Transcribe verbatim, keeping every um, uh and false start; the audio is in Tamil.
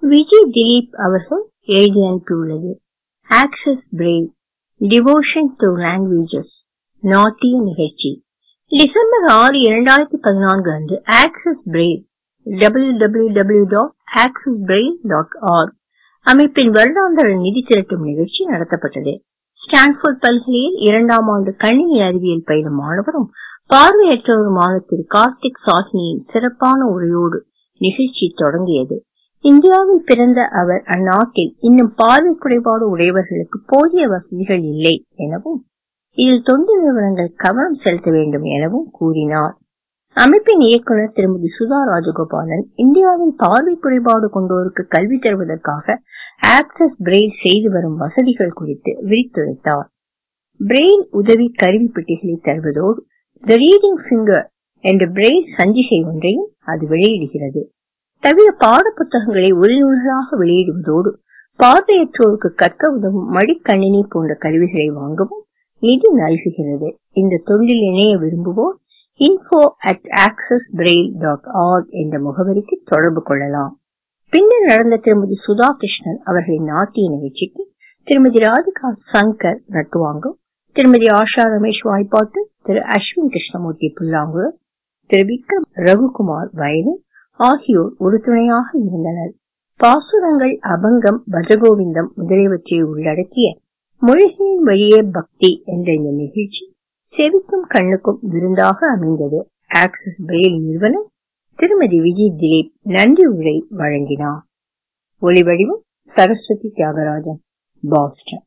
விஜய் திலீப் அவர்கள் எழுதி அனுப்பியுள்ளது. Access Braille devotion to languages நாட்டிய நிகழ்ச்சி டிசம்பர் ஆறு இரண்டாயிரத்தி பதினான்கு அன்று Access Braille W W W dot Access Braille dot org அமைப்பின் வருடாந்திர நிதி திரட்டும் நிகழ்ச்சி நடத்தப்பட்டது. ஸ்டான்போர்ட் பல்கலையில் இரண்டாம் ஆண்டு கணினி அறிவியல் பயிலும் மாணவரும் பார்வையற்றவருமான திரு கார்த்திக் சாஹ்னியின் சிறப்பான உரையோடு நிகழ்ச்சி தொடங்கியது. இந்தியாவில் பிறந்த அவர் அந்நாட்டில் இன்னும் பார்வை குறைபாடு உடையவர்களுக்கு போதிய வசதிகள் இல்லை எனவும் இதில் தொண்டு நிறுவனங்கள் கவனம் செலுத்த வேண்டும் எனவும் கூறினார். அமைப்பின் இயக்குநர் திருமதி சுதா ராஜகோபாலன் இந்தியாவில் பார்வை குறைபாடு கொண்டோருக்கு கல்வி தருவதற்காக ஆக்சஸ் பிரெயில் செய்து வரும் வசதிகள் குறித்து விரித்துரைத்தார். பிரெயில் உதவி கருவி பெட்டிகளை தருவதோடு தி ரீடிங் ஃபிங்கர் என்ற பிரெயில் சஞ்சிகை ஒன்றையும் அது வெளியிடுகிறது. தவிர பாட புத்தகங்களை ஒரு நூல்களாக வெளியிடுவதோடு பார்வையற்றோருக்கு கற்க உதவும் மடிக்கணினி போன்ற கருவிகளை வாங்கவும் நிதி நல்குகிறது. இந்த தொண்டில் இணைய விரும்புவோர் info at access braille dot org என்ற முகவரிக்கு தொடர்பு கொள்ளலாம். பின்னர் நடந்த திருமதி சுதா கிருஷ்ணன் அவர்களின் நாட்டிய நிகழ்ச்சிக்கு திருமதி ராதிகா சங்கர் நட்டுவாங்கம், திருமதி ஆஷா ரமேஷ் வாய்ப்பாட்டு, திரு அஸ்வின் கிருஷ்ணமூர்த்தி புல்லாங்குழல், திரு விக்ரம் ரகுகுமார் வயலின் ஆகியோர் உறுதுணையாக இருந்தனர். பாசுரங்கள், அபங்கம், பஜகோவிந்தம் முதலியவற்றை உள்ளடக்கிய மொழிகளின் வழியே பக்தி என்ற இந்த நிகழ்ச்சி செவிக்கும் கண்ணுக்கும் விருந்தாக அமைந்தது. ஆக்சஸ் பிரெயில் நிறுவனர் திருமதி விஜய் திலீப் நன்றி உரை வழங்கினார். ஒளிவடிவம் சரஸ்வதி தியாகராஜன், பாஸ்டன்.